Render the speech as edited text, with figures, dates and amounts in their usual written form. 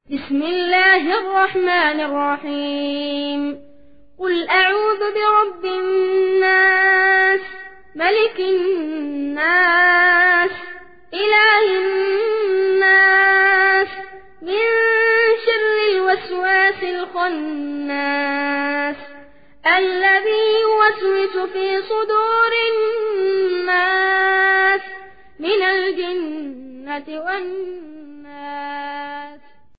بسم الله الرحمن الرحيم. قل أعوذ برب الناس، ملك الناس، إله الناس، من شر الوسواس الخناس، الذي يوسوس في صدور الناس من الجنة والناس.